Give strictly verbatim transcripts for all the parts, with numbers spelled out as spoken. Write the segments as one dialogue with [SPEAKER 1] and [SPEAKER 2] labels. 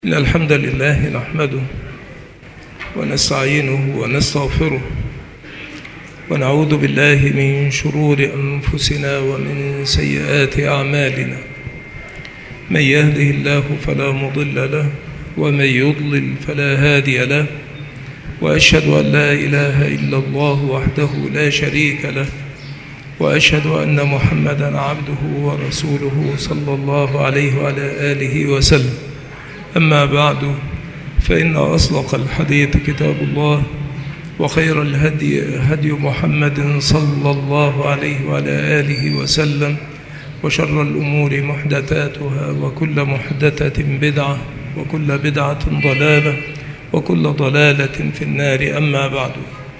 [SPEAKER 1] إن الحمد لله نحمده ونستعينه ونستغفره ونعوذ بالله من شرور أنفسنا ومن سيئات أعمالنا. من يهده الله فلا مضل له ومن يضلل فلا هادي له، وأشهد أن لا إله إلا الله وحده لا شريك له، وأشهد أن محمدًا عبده ورسوله صلى الله عليه وعلى آله وسلم. أما بعد، فإن أصدق الحديث كتاب الله، وخير الهدي هدي محمد صلى الله عليه وعلى آله وسلم، وشر الأمور محدثاتها، وكل محدثة بدعة، وكل بدعة ضلالة، وكل ضلالة في النار. أما بعد،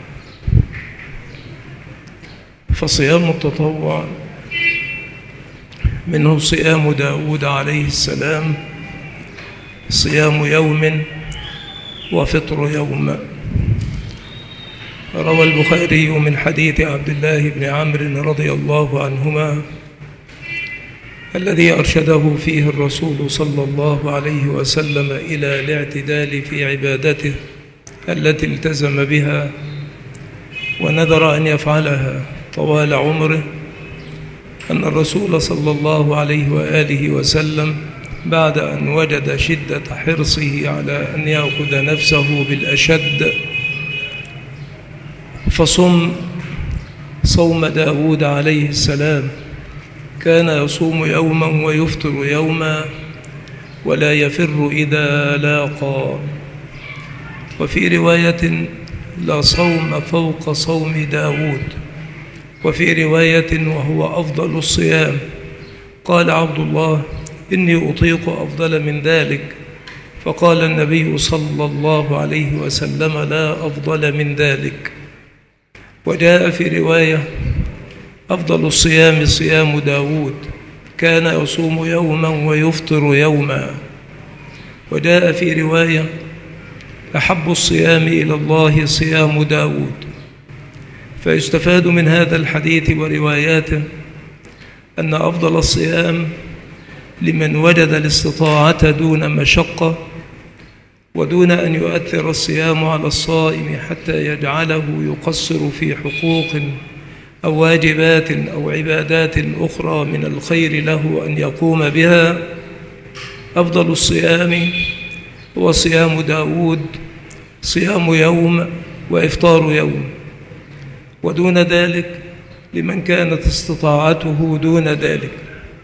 [SPEAKER 1] فصيام التطوع منه صيام داود عليه السلام، صيام يوم وفطر يوم. روى البخاري من حديث عبد الله بن عمرو رضي الله عنهما الذي أرشده فيه الرسول صلى الله عليه وسلم إلى الاعتدال في عبادته التي التزم بها ونذر أن يفعلها طوال عمره، أن الرسول صلى الله عليه وآله وسلم بعد أن وجد شدة حرصه على أن يأخذ نفسه بالأشد فصم صوم داود عليه السلام. كان يصوم يوما ويفطر يوما ولا يفر إذا لاقى. وفي رواية: لا صوم فوق صوم داود. وفي رواية: وهو أفضل الصيام. قال عبد الله: إني أطيق أفضل من ذلك. فقال النبي صلى الله عليه وسلم: لا أفضل من ذلك. وجاء في رواية: أفضل الصيام صيام داود، كان يصوم يوما ويفطر يوما. وجاء في رواية: أحب الصيام إلى الله صيام داود. فيستفاد من هذا الحديث ورواياته أن أفضل الصيام لمن وجد الاستطاعة دون مشقة، ودون أن يؤثر الصيام على الصائم حتى يجعله يقصر في حقوق أو واجبات أو عبادات أخرى من الخير له أن يقوم بها. أفضل الصيام هو صيام داود، صيام يوم وإفطار يوم. ودون ذلك لمن كانت استطاعته دون ذلك.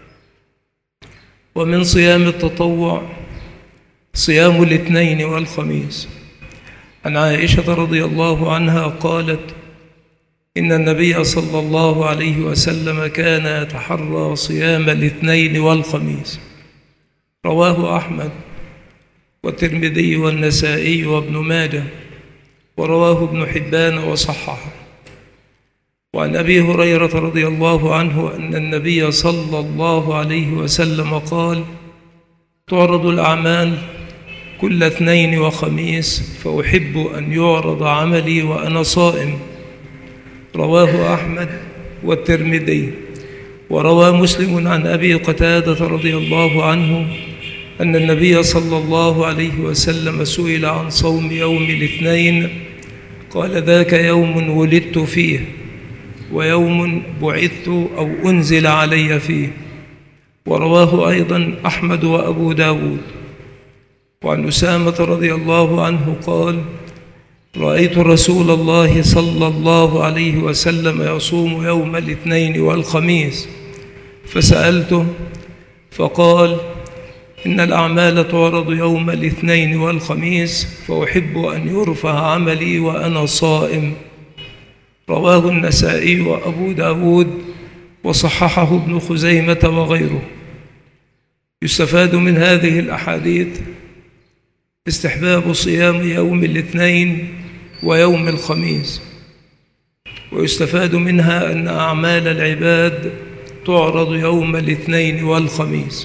[SPEAKER 1] ومن صيام التطوع صيام الاثنين والخميس. عن عائشة رضي الله عنها قالت: إن النبي صلى الله عليه وسلم كان يتحرى صيام الاثنين والخميس. رواه أحمد والترمذي والنسائي وابن ماجه، ورواه ابن حبان وصححه. وعن أبي هريرة رضي الله عنه أن النبي صلى الله عليه وسلم قال: تعرض الأعمال كل اثنين وخميس، فأحب أن يعرض عملي وأنا صائم. رواه أحمد والترمذي. وروى مسلم عن أبي قتادة رضي الله عنه أن النبي صلى الله عليه وسلم سئل عن صوم يوم الاثنين، قال: ذاك يوم ولدت فيه، ويوم بعثت أو أنزل علي فيه. ورواه أيضا أحمد وأبو داود. وعن أسامة رضي الله عنه قال: رأيت رسول الله صلى الله عليه وسلم يصوم يوم الاثنين والخميس، فسألته فقال: إن الأعمال تعرض يوم الاثنين والخميس، فأحب أن يرفع عملي وأنا صائم. رواه النسائي وأبو داود، وصححه ابن خزيمة وغيره. يستفاد من هذه الأحاديث استحباب صيام يوم الاثنين ويوم الخميس. ويستفاد منها أن أعمال العباد تعرض يوم الاثنين والخميس.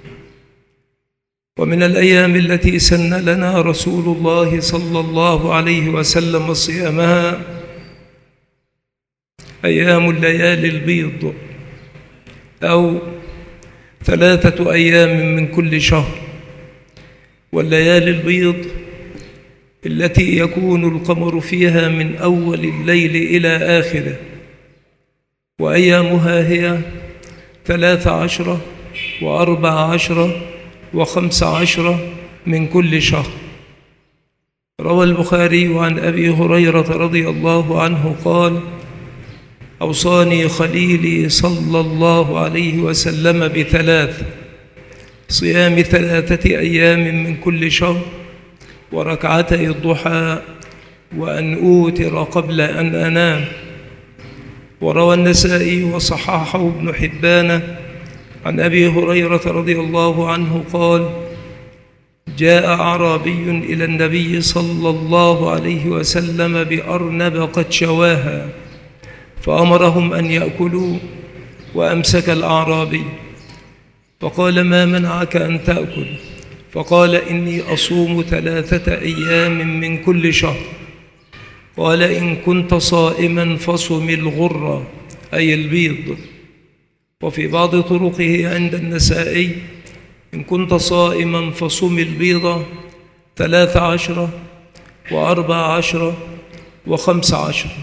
[SPEAKER 1] ومن الأيام التي سن لنا رسول الله صلى الله عليه وسلم صيامها أيام الليالي البيض، أو ثلاثة أيام من كل شهر، والليالي البيض التي يكون القمر فيها من أول الليل إلى آخره، وأيامها هي ثلاث عشرة وأربع عشرة وخمس عشرة من كل شهر. روى البخاري عن أبي هريرة رضي الله عنه قال: أوصاني خليلي صلى الله عليه وسلم بثلاث: صيام ثلاثة أيام من كل شهر، وركعتي الضحى، وأن أوتر قبل أن أنام. وروى النسائي وصححه ابن حبان عن أبي هريرة رضي الله عنه قال: جاء أعرابي إلى النبي صلى الله عليه وسلم بأرنب قد شواها، فأمرهم أن يأكلوا، وأمسك الأعرابي فقال: ما منعك أن تأكل؟ فقال: إني أصوم ثلاثة أيام من كل شهر. قال: إن كنت صائما فصم الغرة، أي البيض. وفي بعض طرقه عند النسائي: إن كنت صائما فصم البيض ثلاث عشرة وأربع عشرة وخمس عشرة.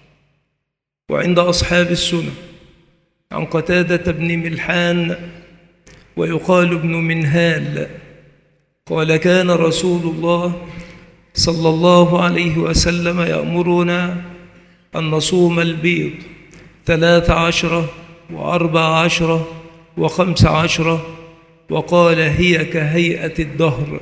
[SPEAKER 1] وعند أصحاب السنة عن قتادة بن ملحان ويقال ابن منهال قال: كان رسول الله صلى الله عليه وسلم يأمرنا أن نصوم البيض ثلاث عشرة وأربع عشرة وخمس عشرة، وقال: هي كهيئة الدهر.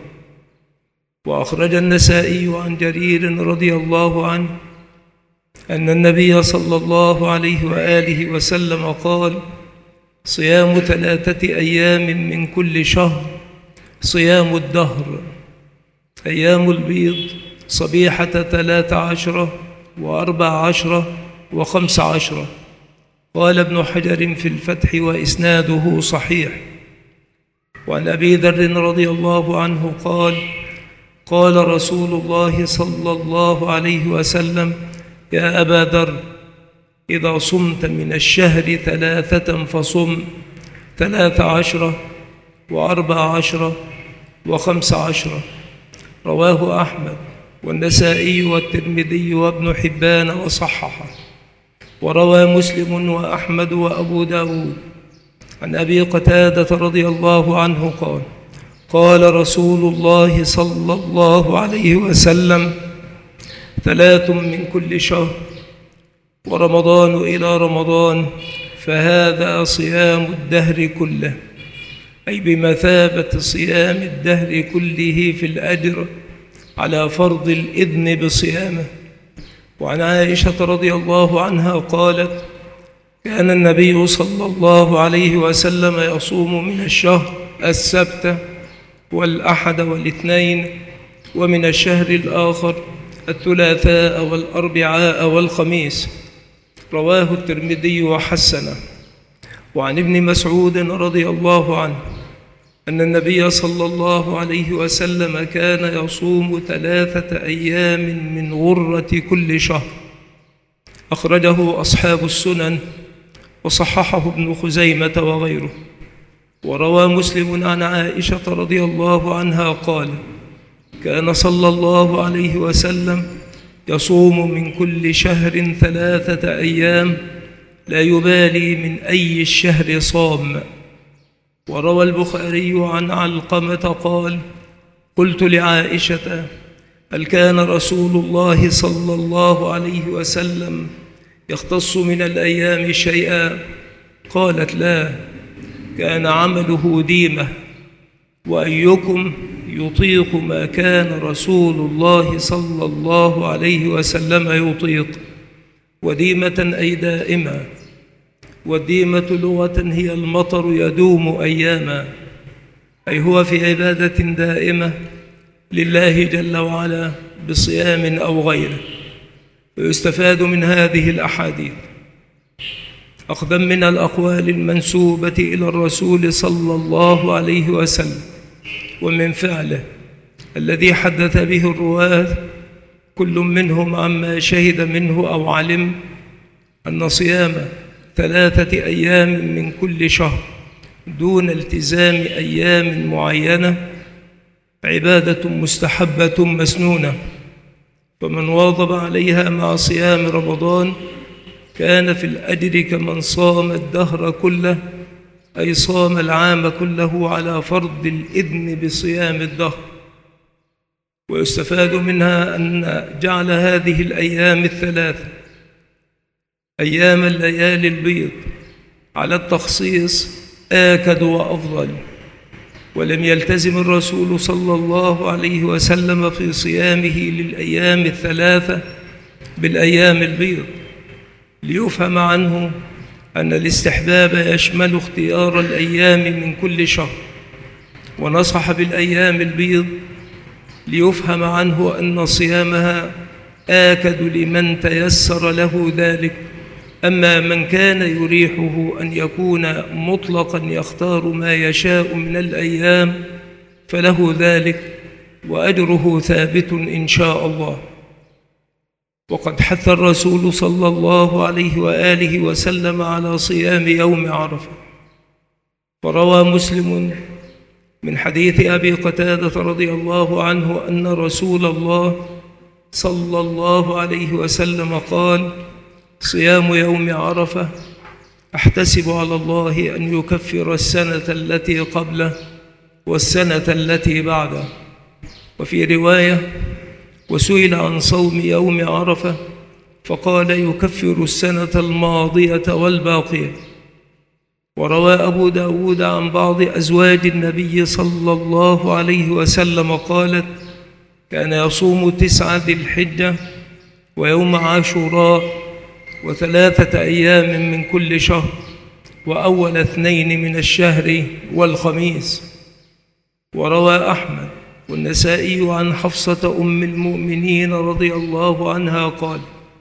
[SPEAKER 1] وأخرج النسائي عن جرير رضي الله عنه أن النبي صلى الله عليه وآله وسلم قال: صيام ثلاثة أيام من كل شهر صيام الدهر. أيام البيض صبيحة ثلاث عشرة وأربع عشرة وخمس عشرة. قال ابن حجر في الفتح: وإسناده صحيح. وعن أبي ذر رضي الله عنه قال: قال رسول الله صلى الله عليه وسلم: يا أبا ذر، إذا صمت من الشهر ثلاثة فصم ثلاث عشرة وأربع عشرة وخمس عشرة. رواه أحمد والنسائي والترمذي وابن حبان وصححه. وروى مسلم وأحمد وأبو داود عن أبي قتادة رضي الله عنه قال: قال رسول الله صلى الله عليه وسلم: ثلاث من كل شهر، ورمضان إلى رمضان، فهذا صيام الدهر كله، أي بمثابة صيام الدهر كله في الأجر على فرض الإذن بصيامه. وعن عائشة رضي الله عنها قالت: كان النبي صلى الله عليه وسلم يصوم من الشهر السبت والأحد والاثنين، ومن الشهر الآخر الثلاثاء والأربعاء والخميس. رواه الترمذي وحسنه. وعن ابن مسعود رضي الله عنه أن النبي صلى الله عليه وسلم كان يصوم ثلاثة أيام من غرة كل شهر. أخرجه أصحاب السنن وصححه ابن خزيمة وغيره. وروى مسلم عن عائشة رضي الله عنها قال: كان صلى الله عليه وسلم يصوم من كل شهر ثلاثة أيام، لا يبالي من أي الشهر صام. وروى البخاري عن علقمة قال: قلت لعائشة: هل كان رسول الله صلى الله عليه وسلم يختص من الأيام شيئا؟ قالت: لا، كان عمله ديمة، وأيكم يطيق ما كان رسول الله صلى الله عليه وسلم يطيق. وديمة أي دائمة، والديمة لغة هي المطر يدوم أياما، أي هو في عبادة دائمة لله جل وعلا بصيام أو غيره. ويستفاد من هذه الأحاديث أخذا من الأقوال المنسوبة إلى الرسول صلى الله عليه وسلم ومن فعله الذي حدث به الرواة كل منهم عما شهد منه أو علم، أن صيام ثلاثة أيام من كل شهر دون التزام أيام معينة عبادة مستحبة مسنونة، فمن واظب عليها مع صيام رمضان كان في الأجر كمن صام الدهر كله، أي صام العام كله على فرض الإذن بصيام الدهر. ويستفاد منها أن جعل هذه الأيام الثلاثة أيام الليالي البيض على التخصيص آكد وأفضل، ولم يلتزم الرسول صلى الله عليه وسلم في صيامه للأيام الثلاثة بالأيام البيض، ليفهم عنه أن الاستحباب يشمل اختيار الأيام من كل شهر، ونصح بالأيام البيض ليفهم عنه أن صيامها آكد لمن تيسر له ذلك. أما من كان يريحه أن يكون مطلقا يختار ما يشاء من الأيام فله ذلك، وأجره ثابت إن شاء الله. وقد حث الرسول صلى الله عليه وآله وسلم على صيام يوم عرفة، فروى مسلم من حديث أبي قتادة رضي الله عنه أن رسول الله صلى الله عليه وسلم قال: صيام يوم عرفة أحتسب على الله أن يكفر السنة التي قبله والسنة التي بعده. وفي رواية: وسئل عن صوم يوم عرفة فقال: يكفر السنة الماضية والباقية. وروى أبو داود عن بعض أزواج النبي صلى الله عليه وسلم قالت: كان يصوم تسعة ذي الحجة ويوم عاشوراء وثلاثة أيام من كل شهر وأول اثنين من الشهر والخميس. وروى أحمد والنسائي عن حفصة أم المؤمنين رضي الله عنها قال: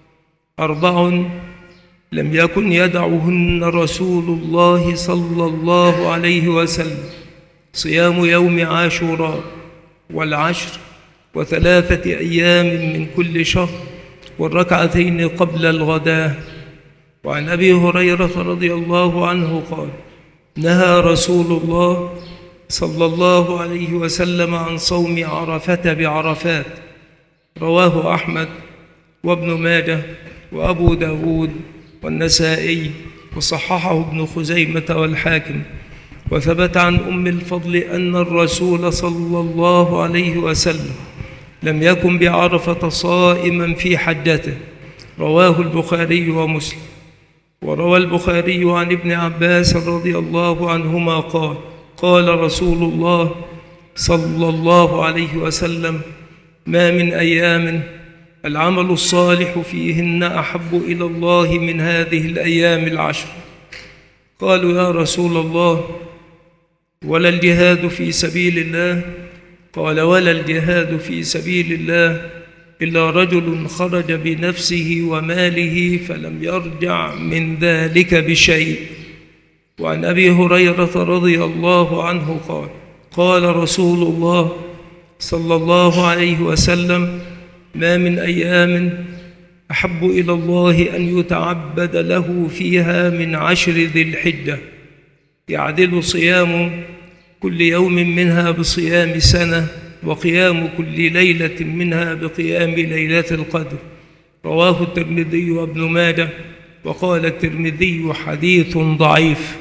[SPEAKER 1] أربع لم يكن يدعهن رسول الله صلى الله عليه وسلم: صيام يوم عاشوراء والعشر وثلاثة أيام من كل شهر والركعتين قبل الغداة. وعن أبي هريرة رضي الله عنه قال: نهى رسول الله صلى الله عليه وسلم عن صوم عرفة بعرفات. رواه أحمد وابن ماجه وأبو داود والنسائي، وصححه ابن خزيمة والحاكم. وثبت عن أم الفضل أن الرسول صلى الله عليه وسلم لم يكن بعرفة صائما في حجته. رواه البخاري ومسلم. وروى البخاري عن ابن عباس رضي الله عنهما قال: قال رسول الله صلى الله عليه وسلم: ما من أيام العمل الصالح فيهن أحب إلى الله من هذه الأيام العشر. قالوا: يا رسول الله، ولا الجهاد في سبيل الله؟ قال: ولا الجهاد في سبيل الله إلا رجل خرج بنفسه وماله فلم يرجع من ذلك بشيء. وعن أبي هريرة رضي الله عنه قال: قال رسول الله صلى الله عليه وسلم: ما من أيام أحب إلى الله أن يتعبد له فيها من عشر ذي الحجة، يعدل صيام كل يوم منها بصيام سنة، وقيام كل ليلة منها بقيام ليلة القدر. رواه الترمذي وابن ماجه، وقال الترمذي: حديث ضعيف.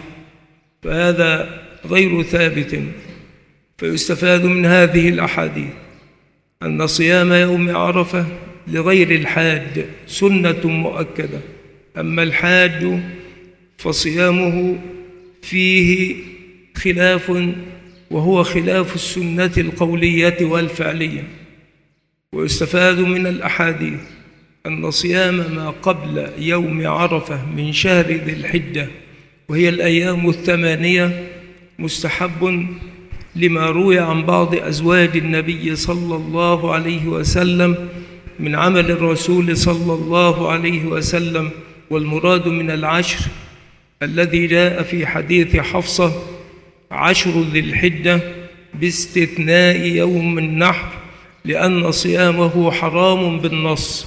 [SPEAKER 1] فهذا غير ثابت. فيستفاد من هذه الأحاديث أن صيام يوم عرفة لغير الحاج سنة مؤكدة، أما الحاج فصيامه فيه خلاف، وهو خلاف السنة القولية والفعلية. ويستفاد من الأحاديث أن صيام ما قبل يوم عرفة من شهر ذي الحجة وهي الأيام الثمانية مستحب، لما روي عن بعض أزواج النبي صلى الله عليه وسلم من عمل الرسول صلى الله عليه وسلم. والمراد من العشر الذي جاء في حديث حفصة عشر ذي الحجة باستثناء يوم النحر، لأن صيامه حرام بالنص.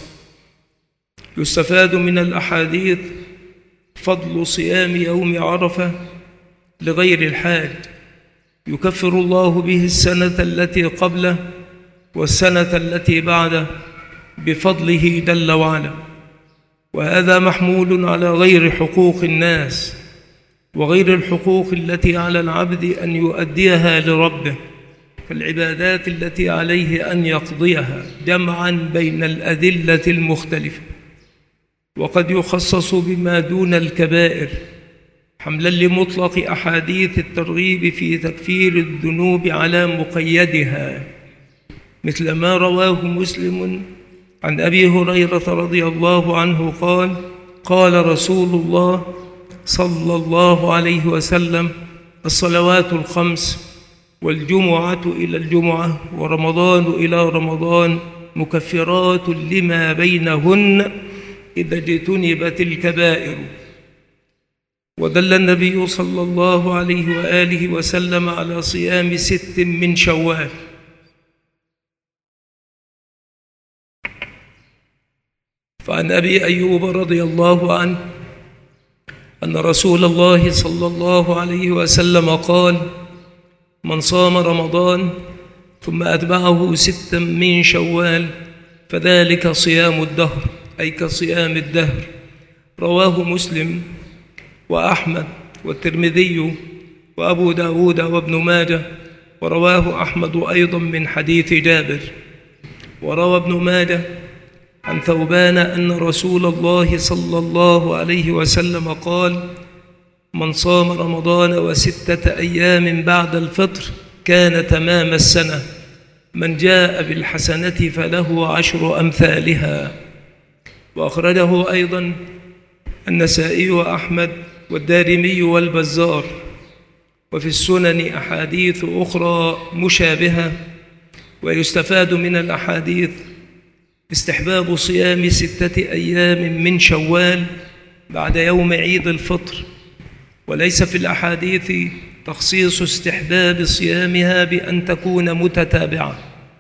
[SPEAKER 1] يستفاد من الأحاديث فضل صيام يوم عرفة لغير الحاج، يكفر الله به السنة التي قبله والسنة التي بعده بفضله جل وعلا. وهذا محمول على غير حقوق الناس وغير الحقوق التي على العبد أن يؤديها لربه، فالعبادات التي عليه أن يقضيها جمعا بين الأدلة المختلفة. وقد يخصص بما دون الكبائر حملا لمطلق أحاديث الترغيب في تكفير الذنوب على مقيدها، مثل ما رواه مسلم عن أبي هريرة رضي الله عنه قال: قال رسول الله صلى الله عليه وسلم: الصلوات الخمس والجمعة إلى الجمعة ورمضان إلى رمضان مكفرات لما بينهن إذا اجتنبت الكبائر. ودل النبي صلى الله عليه وآله وسلم على صيام ست من شوال. فعن أبي أيوب رضي الله عنه أن رسول الله صلى الله عليه وسلم قال: من صام رمضان ثم أتبعه ستا من شوال فذلك صيام الدهر، أي كصيام الدهر. رواه مسلم وأحمد والترمذي وأبو داود وابن ماجه، ورواه أحمد أيضا من حديث جابر. وروى ابن ماجه عن ثوبان أن رسول الله صلى الله عليه وسلم قال: من صام رمضان وستة أيام بعد الفطر كان تمام السنة، من جاء بالحسنة فله عشر أمثالها. وأخرجه أيضا النسائي وأحمد والدارمي والبزار. وفي السنن أحاديث أخرى مشابهة. ويستفاد من الأحاديث استحباب صيام ستة أيام من شوال بعد يوم عيد الفطر، وليس في الأحاديث تخصيص استحباب صيامها بأن تكون متتابعة.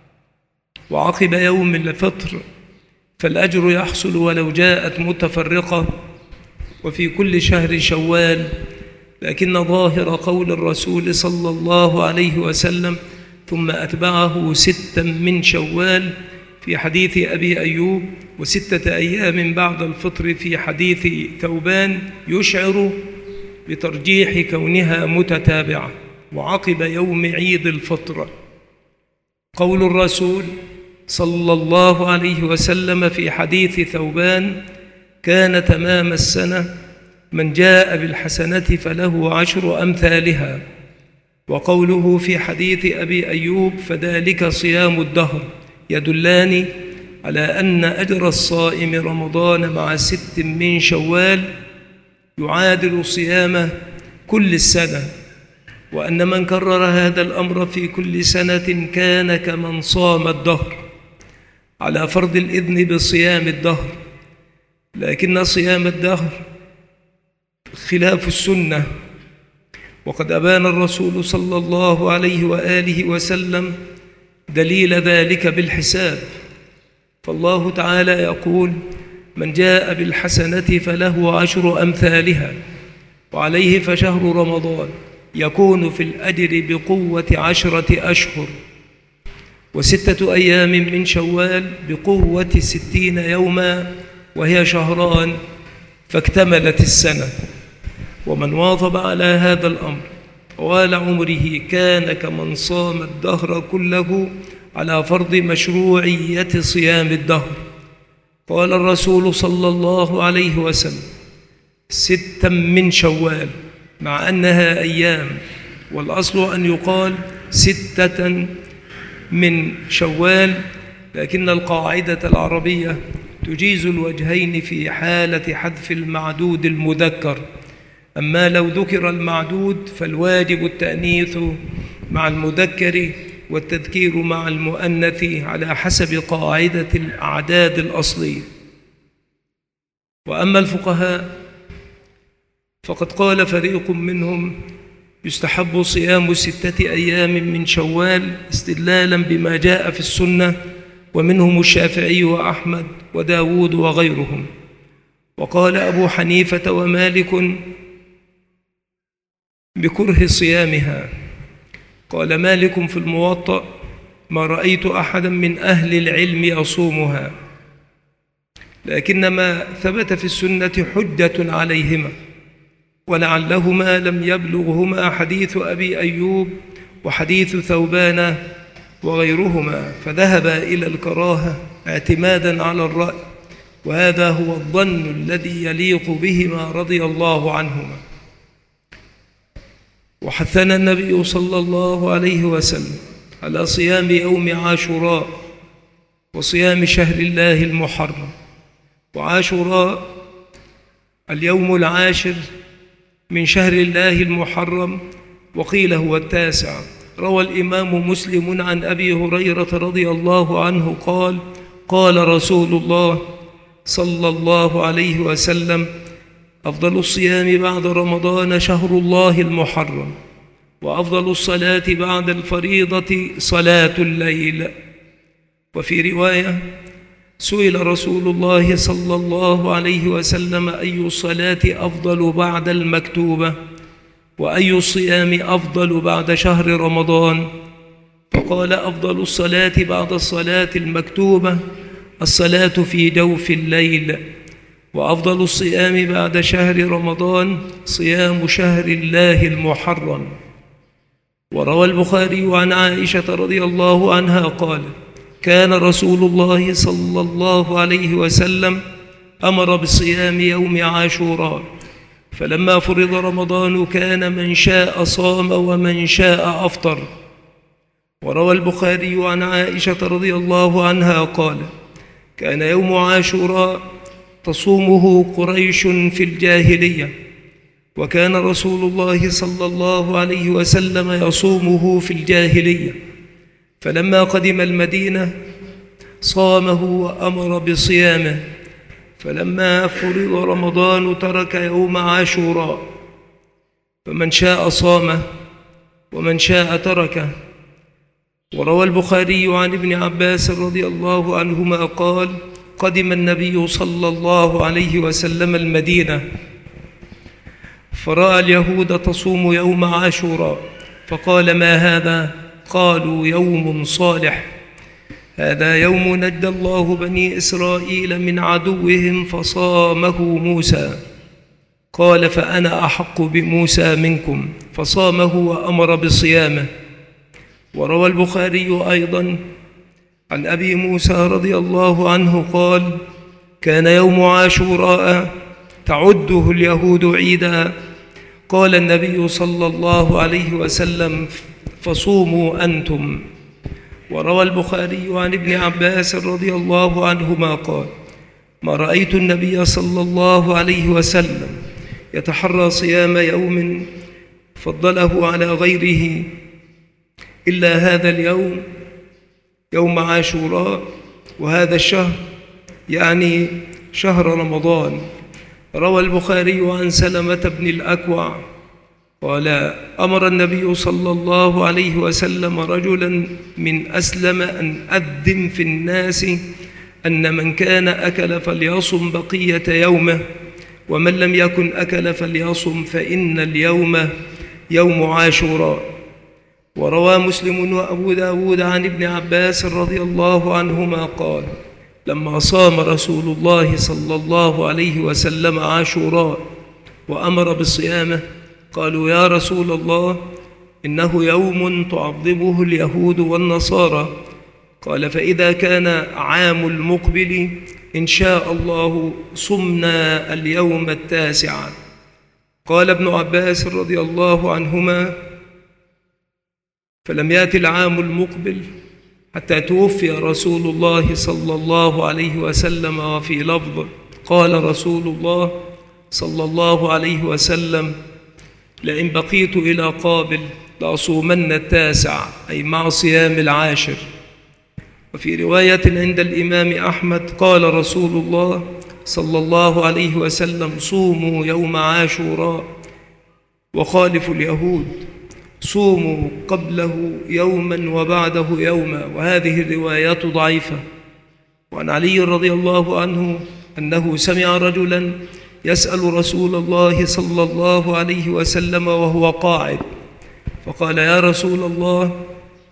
[SPEAKER 1] وعقب يوم الفطر فالأجر يحصل ولو جاءت متفرقة وفي كل شهر شوال، لكن ظاهر قول الرسول صلى الله عليه وسلم: ثم أتبعه ستا من شوال في حديث أبي أيوب، وستة أيام بعد الفطر في حديث ثوبان، يشعر بترجيح كونها متتابعة. وعقب يوم عيد الفطر قول الرسول صلى الله عليه وسلم في حديث ثوبان: كان تمام السنة، من جاء بالحسنة فله عشر أمثالها. وقوله في حديث أبي أيوب: فذلك صيام الدهر، يدلان على أن أجر الصائم رمضان مع ست من شوال يعادل صيام كل السنة، وأن من كرر هذا الأمر في كل سنة كان كمن صام الدهر، على فرض الإذن بصيام الدهر. لكن صيام الدهر خلاف السنة، وقد أبان الرسول صلى الله عليه وآله وسلم دليل ذلك بالحساب. فالله تعالى يقول: من جاء بالحسنة فله عشر أمثالها، وعليه فشهر رمضان يكون في الأجر بقوة عشرة أشهر، وستة أيام من شوال بقوة ستين يوما، وهي شهران فاكتملت السنة. ومن واظب على هذا الأمر طوال عمره كان كمن صام الدهر كله على فرض مشروعية صيام الدهر. قال الرسول صلى الله عليه وسلم: ستا من شوال، مع أنها أيام، والأصل أن يقال ستة من شوال، لكن القاعدة العربية تجيز الوجهين في حالة حذف المعدود المذكر. أما لو ذكر المعدود فالواجب التأنيث مع المذكر والتذكير مع المؤنث على حسب قاعدة الأعداد الأصلية. وأما الفقهاء فقد قال فريق منهم: يستحب صيام ستة أيام من شوال استدلالا بما جاء في السنة، ومنهم الشافعي وأحمد وداود وغيرهم. وقال أبو حنيفة ومالك بكره صيامها، قال مالك في الموطأ: ما رأيت أحدا من أهل العلم يصومها، لكنما ثبت في السنة حجة عليهما، ولعلهما لم يبلغهما حديث أبي أيوب وحديث ثوبان وغيرهما، فذهب إلى الكراهة اعتمادا على الرأي، وهذا هو الظن الذي يليق بهما رضي الله عنهما. وحثنا النبي صلى الله عليه وسلم على صيام يوم عاشوراء وصيام شهر الله المحرم. وعاشوراء اليوم العاشر من شهر الله المحرم، وقيل هو التاسع. روى الإمام مسلم عن أبي هريرة رضي الله عنه قال: قال رسول الله صلى الله عليه وسلم: أفضل الصيام بعد رمضان شهر الله المحرم، وأفضل الصلاة بعد الفريضة صلاة الليل. وفي رواية: سئل رسول الله صلى الله عليه وسلم: أي الصلاة أفضل بعد المكتوبة؟ وأي الصيام أفضل بعد شهر رمضان؟ فقال: أفضل الصلاة بعد الصلاة المكتوبة الصلاة في جوف الليل، وأفضل الصيام بعد شهر رمضان صيام شهر الله المحرم. وروى البخاري عن عائشة رضي الله عنها قال: كان رسول الله صلى الله عليه وسلم أمر بصيام يوم عاشوراء، فلما فرض رمضان كان من شاء صام ومن شاء أفطر. وروى البخاري عن عائشة رضي الله عنها قال: كان يوم عاشوراء تصومه قريش في الجاهلية، وكان رسول الله صلى الله عليه وسلم يصومه في الجاهلية، فلما قدم المدينة صامه وأمر بصيامه، فلما فرض رمضان ترك يوم عاشوراء، فمن شاء صامه ومن شاء تركه. وروى البخاري عن ابن عباس رضي الله عنهما قال: قدم النبي صلى الله عليه وسلم المدينة، فرأى اليهود تصوم يوم عاشوراء، فقال: ما هذا؟ قالوا: يوم صالح، هذا يوم نجى الله بني إسرائيل من عدوهم فصامه موسى. قال: فأنا أحق بموسى منكم، فصامه وأمر بصيامه. وروى البخاري أيضا عن أبي موسى رضي الله عنه قال: كان يوم عاشوراء تعده اليهود عيدا، قال النبي صلى الله عليه وسلم: فصوموا أنتم. وروى البخاري عن ابن عباس رضي الله عنهما قال: ما رأيت النبي صلى الله عليه وسلم يتحرى صيام يوم فضله على غيره إلا هذا اليوم، يوم عاشوراء، وهذا الشهر يعني شهر رمضان. روى البخاري عن سلمة بن الأكوع قال: أمر النبي صلى الله عليه وسلم رجلا من أسلم أن أذن في الناس أن من كان أكل فليصم بقية يومه، ومن لم يكن أكل فليصم، فإن اليوم يوم عاشوراء. وروى مسلم وأبو داود عن ابن عباس رضي الله عنهما قال: لما صام رسول الله صلى الله عليه وسلم عاشوراء وأمر بصيامه، قالوا: يا رسول الله، إنه يوم تعظمه اليهود والنصارى. قال: فإذا كان عام المقبل إن شاء الله صمنا اليوم التاسع. قال ابن عباس رضي الله عنهما: فلم يأتي العام المقبل حتى توفي رسول الله صلى الله عليه وسلم. وفي لفظ قال رسول الله صلى الله عليه وسلم: لئن بقيت إلى قابل لأصومن التاسع، أي مع صيام العاشر. وفي رواية عند الإمام أحمد قال رسول الله صلى الله عليه وسلم: صوموا يوم عاشوراء وخالفوا اليهود، صوموا قبله يوما وبعده يوما. وهذه الروايات ضعيفة. وعن علي رضي الله عنه أنه سمع رجلا يسأل رسول الله صلى الله عليه وسلم وهو قاعد، فقال: يا رسول الله،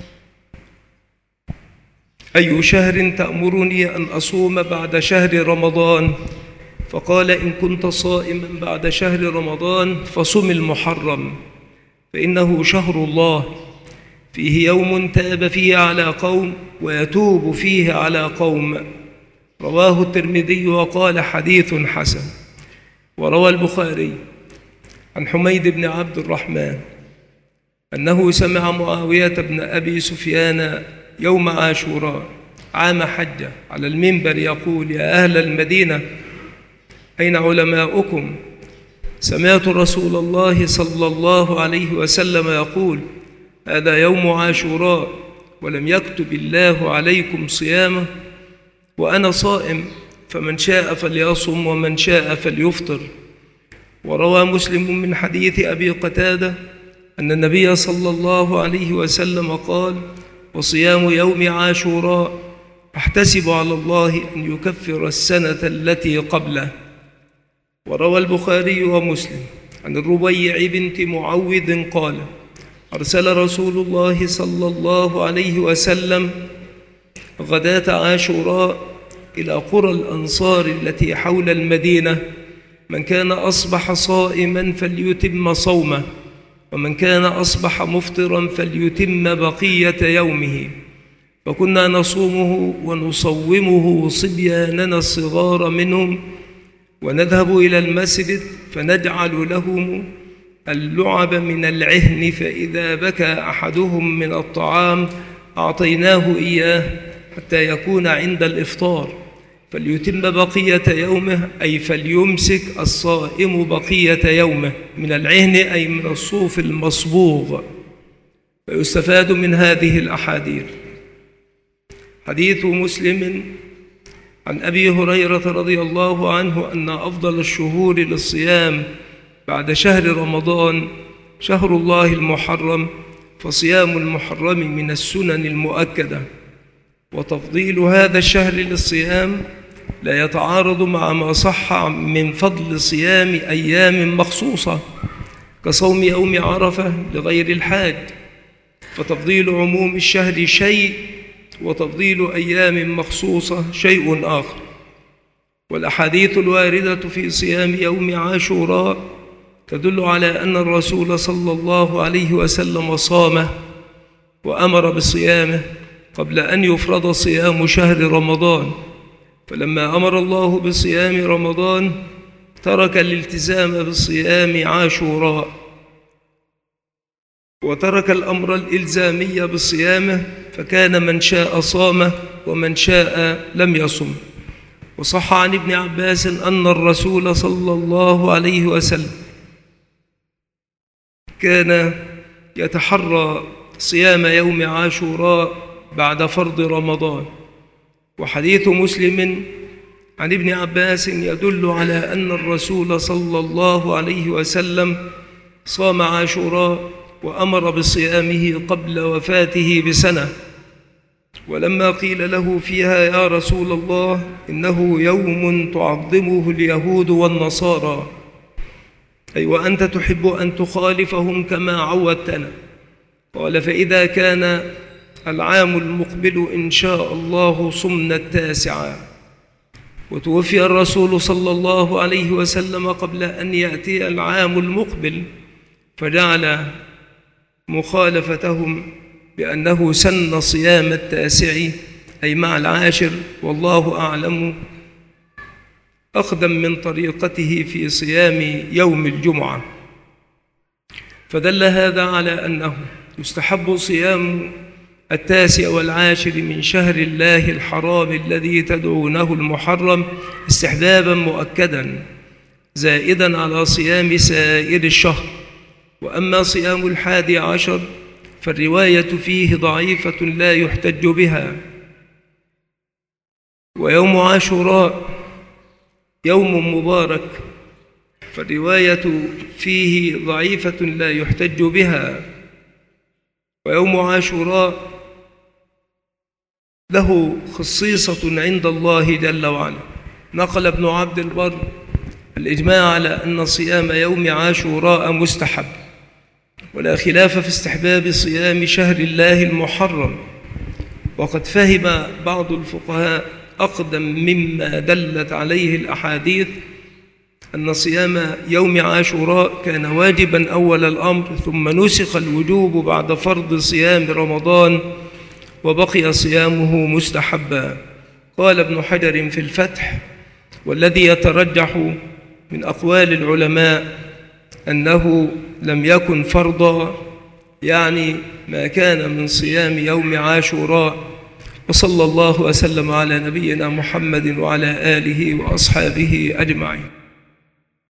[SPEAKER 1] أي شهر تأمرني أن أصوم بعد شهر رمضان؟ فقال: إن كنت صائما بعد شهر رمضان فصم المحرم، فإنه شهر الله، فيه يوم تاب فيه على قوم ويتوب فيه على قوم. رواه الترمذي وقال: حديث حسن. وروى البخاري عن حميد بن عبد الرحمن أنه سمع معاوية بن أبي سفيان يوم عاشوراء عام حجة على المنبر يقول: يا أهل المدينة، أين علماؤكم؟ سمعت رسول الله صلى الله عليه وسلم يقول: هذا يوم عاشوراء ولم يكتب الله عليكم صيامه، وأنا صائم، فمن شاء فليصم ومن شاء فليفطر. وروى مسلم من حديث أبي قتادة أن النبي صلى الله عليه وسلم قال: وصيام يوم عاشوراء أحتسب على الله أن يكفر السنة التي قبله. وروى البخاري ومسلم عن الربيع بنت معوذ قال: أرسل رسول الله صلى الله عليه وسلم غداة عاشوراء إلى قرى الأنصار التي حول المدينة: من كان أصبح صائما فليتم صومه، ومن كان أصبح مفطرا فليتم بقية يومه. فكنا نصومه ونصومه صبياننا الصغار منهم، ونذهب إلى المسجد فنجعل لهم اللعب من العهن، فإذا بكى أحدهم من الطعام أعطيناه إياه حتى يكون عند الإفطار، فليتم بقية يومه، أي فليمسك الصائم بقية يومه من العهن، أي من الصوف المصبوغ. فيستفاد من هذه الأحاديث حديث مسلم عن أبي هريرة رضي الله عنه أن أفضل الشهور للصيام بعد شهر رمضان شهر الله المحرم، فصيام المحرم من السنن المؤكدة. وتفضيل هذا الشهر للصيام لا يتعارض مع ما صح من فضل صيام أيام مخصوصة كصوم يوم عرفة لغير الحاج، فتفضيل عموم الشهر شيء وتفضيل أيام مخصوصة شيء آخر. والأحاديث الواردة في صيام يوم عاشوراء تدل على أن الرسول صلى الله عليه وسلم صامه وأمر بصيامه قبل أن يفرض صيام شهر رمضان، فلما أمر الله بصيام رمضان ترك الالتزام بصيام عاشوراء، وترك الأمر الإلزامي بصيامه، فكان من شاء صامه ومن شاء لم يصم. وصح عن ابن عباس أن الرسول صلى الله عليه وسلم كان يتحرى صيام يوم عاشوراء بعد فرض رمضان. وحديث مسلم عن ابن عباس يدل على أن الرسول صلى الله عليه وسلم صام عاشوراء وأمر بصيامه قبل وفاته بسنة. ولما قيل له فيها: يا رسول الله، إنه يوم تعظمه اليهود والنصارى، أي وأنت تحب أن تخالفهم كما عودتنا، قال: فإذا كان العام المقبل إن شاء الله صمنا التاسعة. وتوفي الرسول صلى الله عليه وسلم قبل أن يأتي العام المقبل، فجعل مخالفتهم بأنه سن صيام التاسع أي مع العاشر، والله أعلم، أخذا من طريقته في صيام يوم الجمعة. فدل هذا على أنه يستحب صيام التاسع والعاشر من شهر الله الحرام الذي تدعونه المحرم استحبابا مؤكدا زائدا على صيام سائر الشهر. وأما صيام الحادي عشر فالرواية فيه ضعيفة لا يحتج بها. ويوم عاشوراء يوم مبارك، فالرواية فيه ضعيفة لا يحتج بها. ويوم عاشوراء له خصيصة عند الله جل وعلا. نقل ابن عبد البر الإجماع على أن صيام يوم عاشوراء مستحب، ولا خلاف في استحباب صيام شهر الله المحرم، وقد فهم بعض الفقهاء أقدم مما دلت عليه الأحاديث أن صيام يوم عاشوراء كان واجبا أول الأمر، ثم نسخ الوجوب بعد فرض صيام رمضان وبقي صيامه مستحبا. قال ابن حجر في الفتح: والذي يترجح من أقوال العلماء أنه لم يكن فرضا، يعني ما كان من صيام يوم عاشوراء. وصلى الله وسلم على نبينا محمد وعلى آله وأصحابه أجمعين.